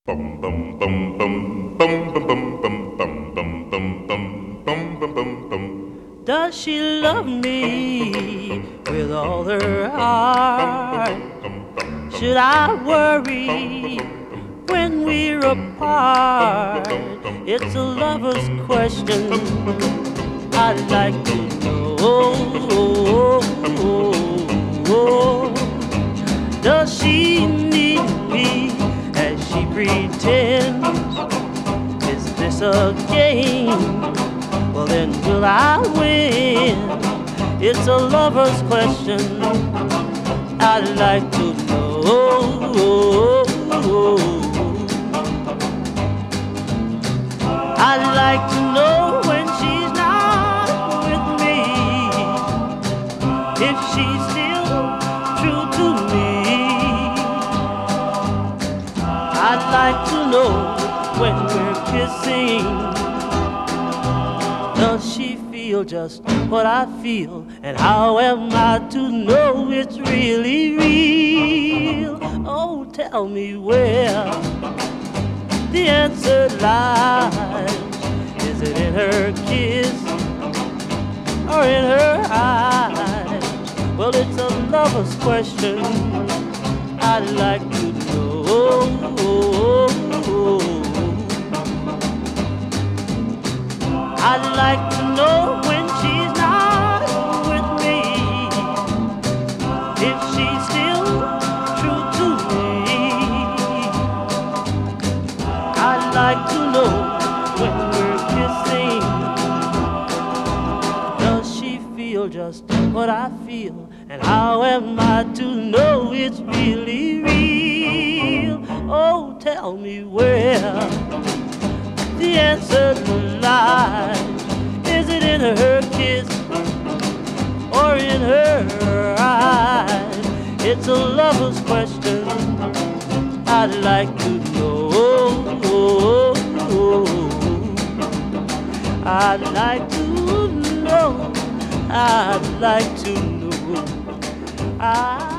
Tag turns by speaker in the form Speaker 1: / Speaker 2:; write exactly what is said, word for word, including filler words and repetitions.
Speaker 1: Bum bum bum bum bum bum bum bum bum bum bum bum bum bum bum bum.
Speaker 2: Does she love me with all her heart? Should I worry when we're apart? It's a lover's question I'd like to know. Does she need me as she pretends? Is this a game? Well then will I win? It's a lover's question I'd like to know. I'd like to know when she's not with me, if she's still true to me. I'd like to know when we're kissing, does she feel just what I feel? And how am I to know it's really real? Oh, tell me where the answer lies. Is it in her kiss or in her eyes? Well, it's a lover's question I'd like to know. I'd like to know when she's not with me, if she's still true to me. I'd like to know when we're kissing, does she feel just what I feel? And how am I to know it's really real? Oh, tell me where the answer lies. Is it in her kiss or in her eyes? It's a lover's question I'd like to know. I'd like to know. I'd like to know. I